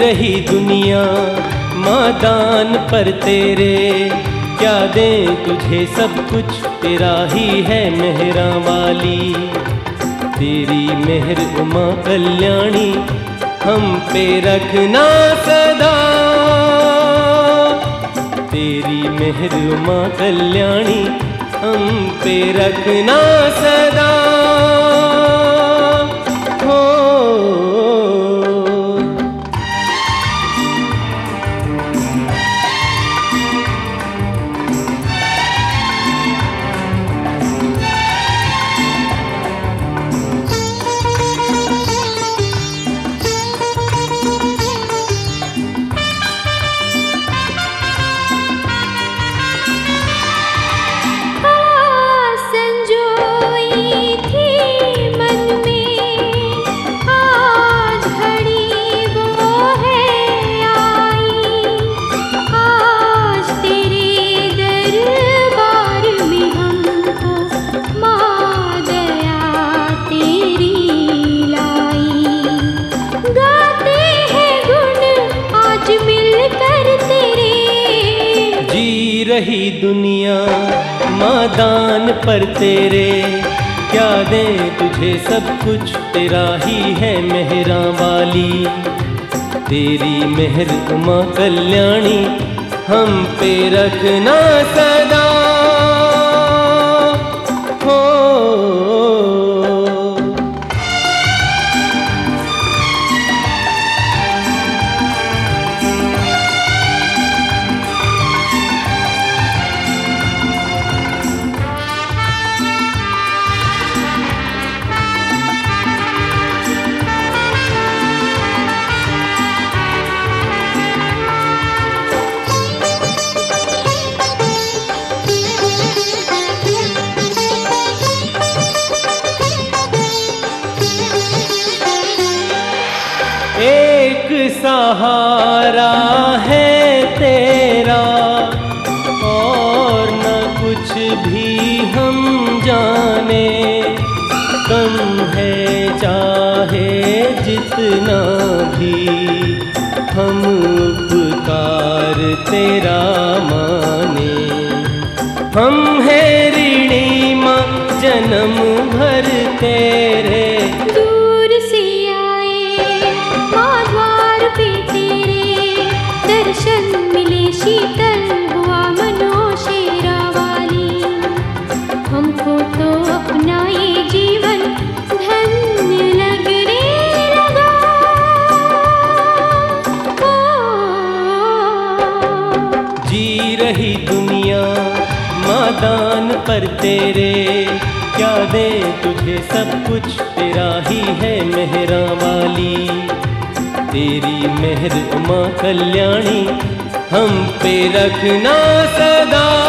रही दुनिया मैदान पर तेरे, क्या दें तुझे सब कुछ तेरा ही है मेहरा वाली। तेरी मेहर उमा कल्याणी हम पे रखना सदा, तेरी मेहर उमा कल्याणी हम पे रखना सदा। हो रही दुनिया मैदान पर तेरे, क्या दें तुझे सब कुछ तेरा ही है मेहरा वाली। तेरी मेहर उमा कल्याणी हम पे रखना सदा। हो एक सहारा है तेरा और न कुछ भी हम जाने, कम है चाहे जितना भी हम उपकार तेरा माने। हम है ऋणी माँ जन्म भर तेरे, दर्शन मिले शीतल हुआ मनो शेरा वाली। हमको तो अपना ये जीवन धन्य लगने लगा। जी रही दुनिया मैदान पर तेरे, क्या दे तुझे सब कुछ तेरा ही है मेहरा वाली। तेरी मेहर उमा कल्याणी हम पे रखना सदा।